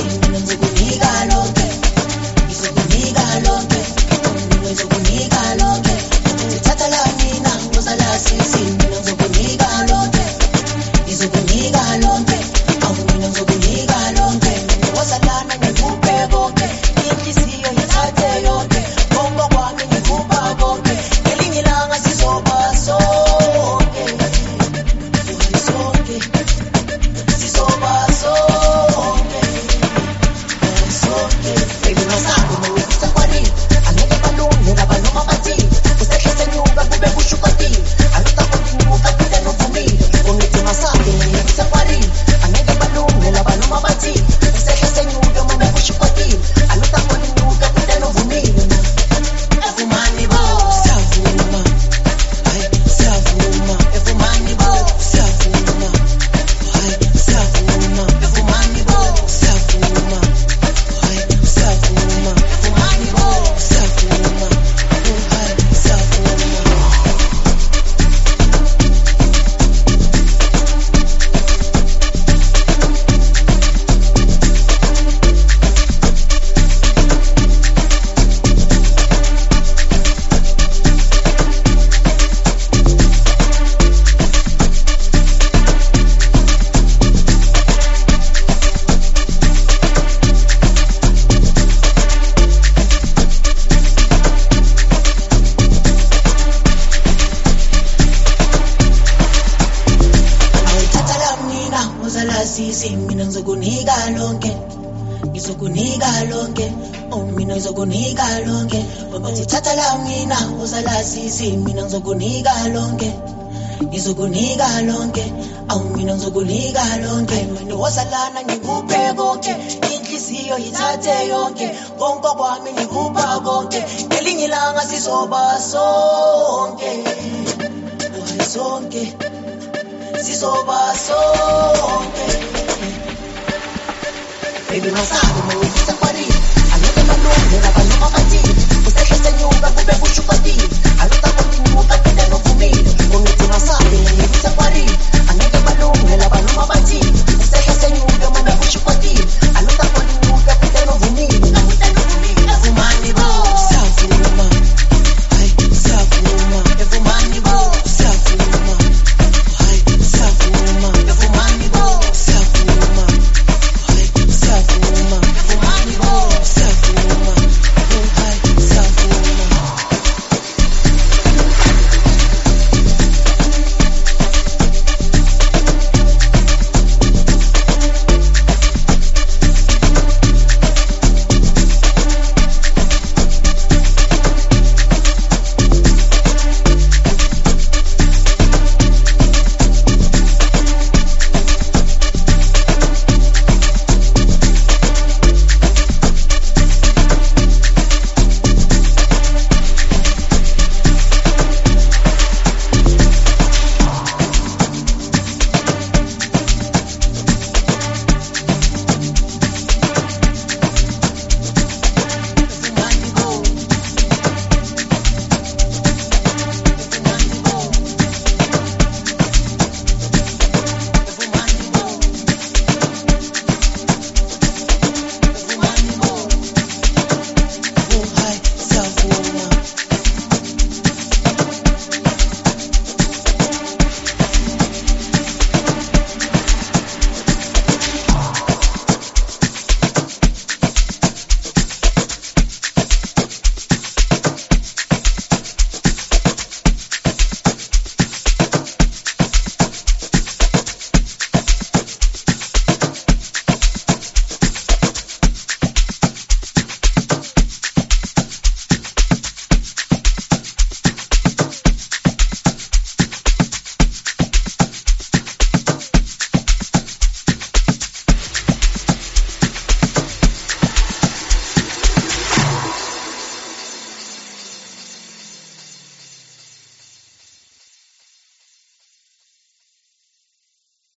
sisi mina ngizokunika lonke, ngizokunika lonke, oh mina ngizokunika lonke. Bathi thatha la mina uzala sisi mina ngizokunika lonke, ngizokunika lonke, awu mina ngizokunika lonke. Mina wosalana ngikuphe konke, inhliziyo yithathe yonke, konke kwami ngikupha konke, ngelinye ilanga sizoba sonke, sonke sizoba sonke. Baby masabi mawufisa kwari, angeke malunge nabantu mabati, usehle senyuka kube kushukati, aluta kontinuka kide novumile, ungithi masabi mawufisa kwari, angeke malunge nabantu mabati,